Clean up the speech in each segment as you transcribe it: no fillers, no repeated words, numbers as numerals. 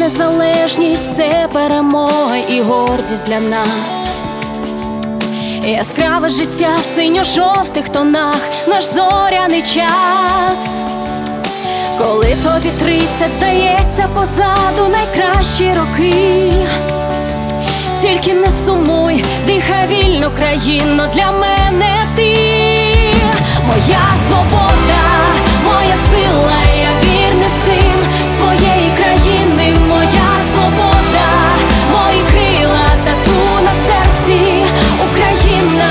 незалежність – це перемога і гордість для нас. Яскраве життя в синьо-жовтих тонах, наш зоряний час. Коли тобі 30, здається, позаду найкращі роки. Тільки не сумуй, дихай вільну країну, для мене ти. Моя свобода, моя сила, я вірний син своєї країни. Моя свобода, мої крила, тату на серці, Україна.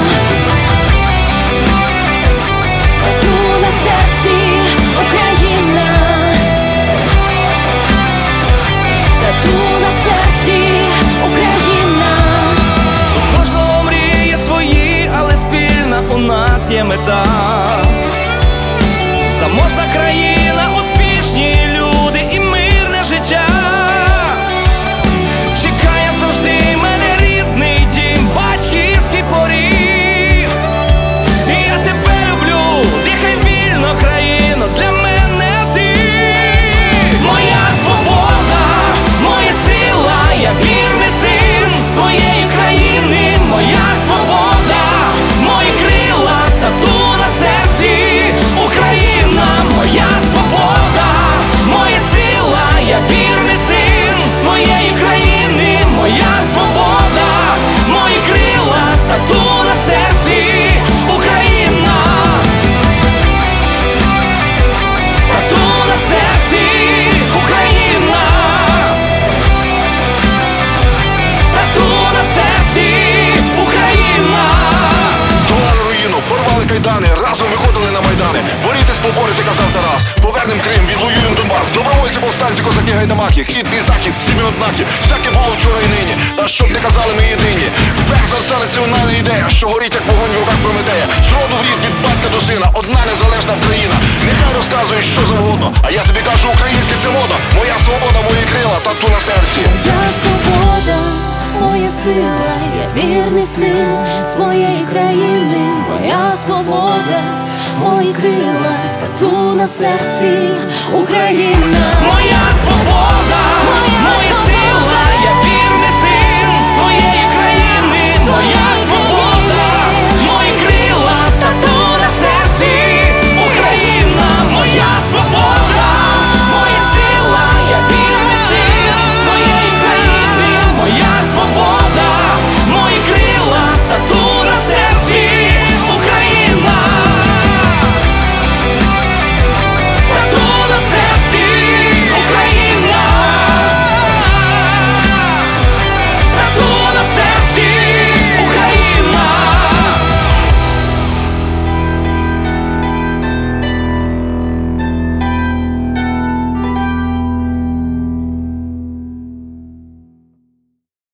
Тату на серці, Україна. Тату на серці, Україна. У кожного мрії свої, але спільна у нас є мета. Заможна країна, успішні люди і мирне життя. Чекає завжди мене рідний дім, батьківський поріг. Я тебе люблю, дихай вільно, країно, для мене ти. Моя свобода, моя сила, я вірний син своєї країни. Моя свобода, мої крила, тату на серці, Україна. Моя свобода, моя сила, я вірний син своєї країни. Моя свобода, мої крила, тату на серці, Україна. Тату на серці, Україна. Тату на серці, Україна. Здолали руїну, порвали кайдани, разом виходили на майдани. Борітесь, поборити, казав Тарас. Повернем Крим, відвоюєм Донбас. Добровольці, повстанці, козаки, гайдамаки. Схід і захід, всі ми однакі. Всяке було вчора і нині. Та щоб не казали, ми єдині. Перш за все національна ідея, що горить, як вогонь в руках Прометея. З роду в рід, від батька до сина, одна незалежна Україна. Нехай розказують, що завгодно, а я тобі кажу, українське це модно. Моя свобода, мої крила, тату на серці. Моя свобода, моя сила, я вірний син своєї країни. Моя свобода, мої крила, тату на серці, Україна. Моя свобода,